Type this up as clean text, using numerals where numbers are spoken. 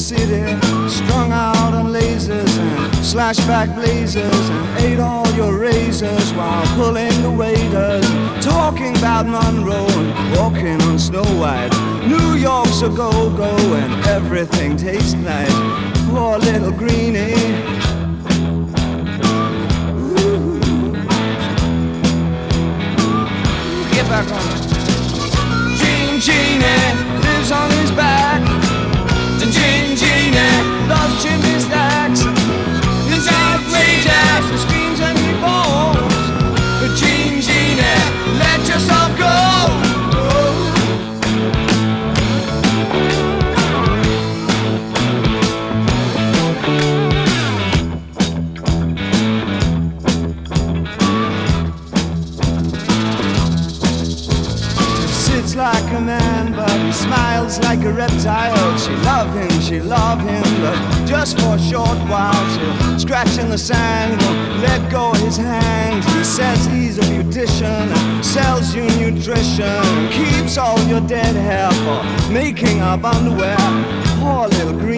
city, strung out on lasers and slashback blazers, and ate all your razors while pulling the waiters, talking about Monroe and walking on Snow White. New York's a go-go and everything tastes nice. Poor little greenie. Get back on it. Genie lives on his back. Genie loves chimney stacks. It's outrageous, he screams and he falls. But Genie, let yourself go. Like a man, but he smiles like a reptile. She love him, but just for a short while. She'll scratch in the sand, won't let go of his hand. He says he's a beautician and sells you nutrition, keeps all your dead hair for making up underwear. Poor little green.